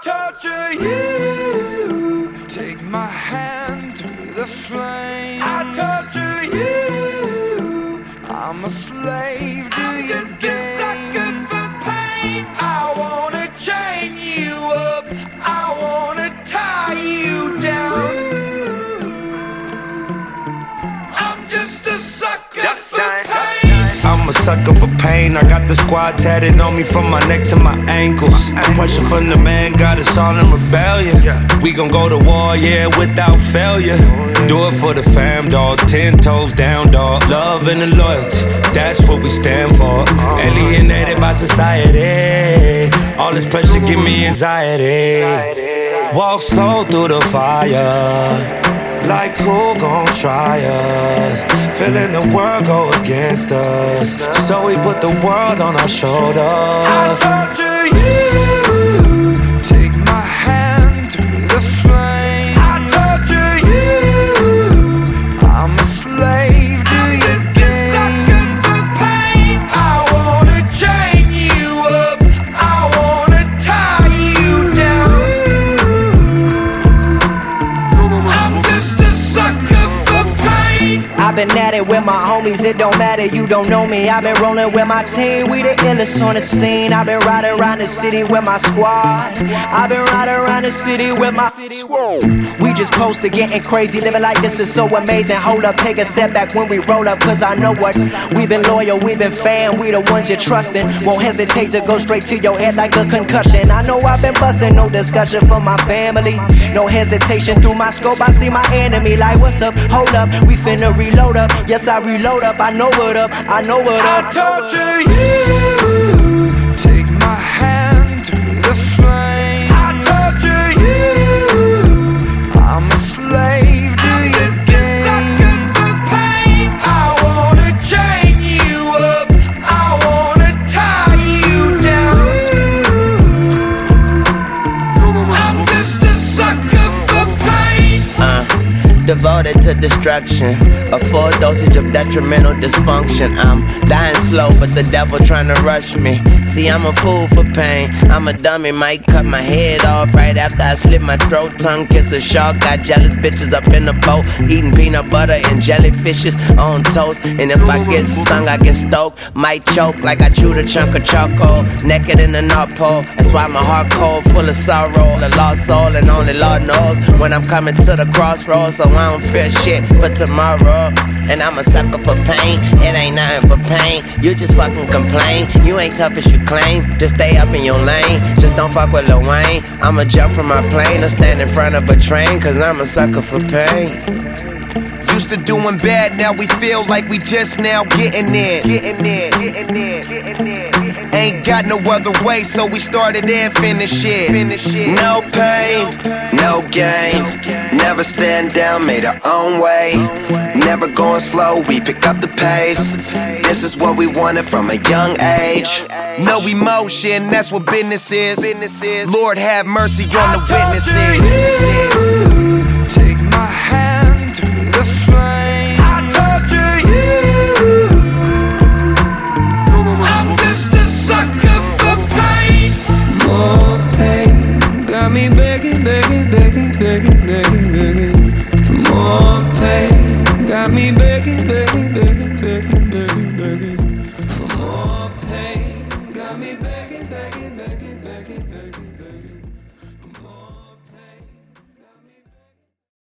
torture you. Take my hand through the flame. I torture you. I'm a slave to your games. I wanna chain you up. I wanna tie you down. I'm just a sucker for pain. I'm a sucker for pain. I got the squad tatted on me from my neck to my ankles. The pressure from the man got us all in rebellion. We gon' go to war, yeah, without failure. Do it for the fam, dog. 10 toes down, dog. Love and the loyalty, that's what we stand for. Alienated by society. All this pressure give me anxiety. Walk slow through the fire. Like who gon' try us? Feeling the world go against us, so we put the world on our shoulders. I torture you. Take my hand through the flame. I torture you. I'm a slave to your games. I wanna chain you up. I wanna tie you down. I'm just a sucker for pain. I've been at it with my homies, it don't matter, you don't know me. I've been rolling with my team, we the illest on the scene. I've been riding around the city with my squad. I've been riding around the city with my squad. We just posted getting crazy, living like this is so amazing. Hold up, take a step back when we roll up, cause I know what. We've been loyal, we've been fan, we the ones you're trusting. Won't hesitate to go straight to your head like a concussion. I know I've been busting, no discussion for my family. No hesitation through my scope, I see my enemy like what's up, hold up, we finna reload up. Yes, I reload up, I know what up, I know what up. I torture you. Take my hand through the flame. I torture you. I'm a slave to your games. I wanna chain you up. I wanna tie you down. I'm just a sucker for pain. Devoted to destruction, a full dosage of detrimental dysfunction. I'm dying slow, but the devil trying to rush me. See, I'm a fool for pain. I'm a dummy, might cut my head off right after I slit my throat. Tongue kiss a shark, got jealous bitches up in the boat, eating peanut butter and jellyfishes on toast. And if I get stung, I get stoked. Might choke like I chewed a chunk of charcoal. Naked in the North Pole, that's why my heart cold, full of sorrow. A lost soul, and only Lord knows when I'm coming to the crossroads. So I don't fear shit for tomorrow. And I'm a sucker for pain, it ain't nothing but pain. You just fucking complain, you ain't tough as you claim. Just stay up in your lane, just don't fuck with Lil Wayne. I'ma jump from my plane or stand in front of a train, cause I'm a sucker for pain. Used to doing bad, now we feel like we just now getting in. Ain't got no other way, so we started and finished it. No pain, no gain. Never stand down, made our own way. Never going slow, we pick up the pace. This is what we wanted from a young age. No emotion, that's what business is. Lord have mercy on the witnesses. You. Take my hand through the flame. I torture you. I'm just a sucker for pain. More pain got me begging, begging, begging.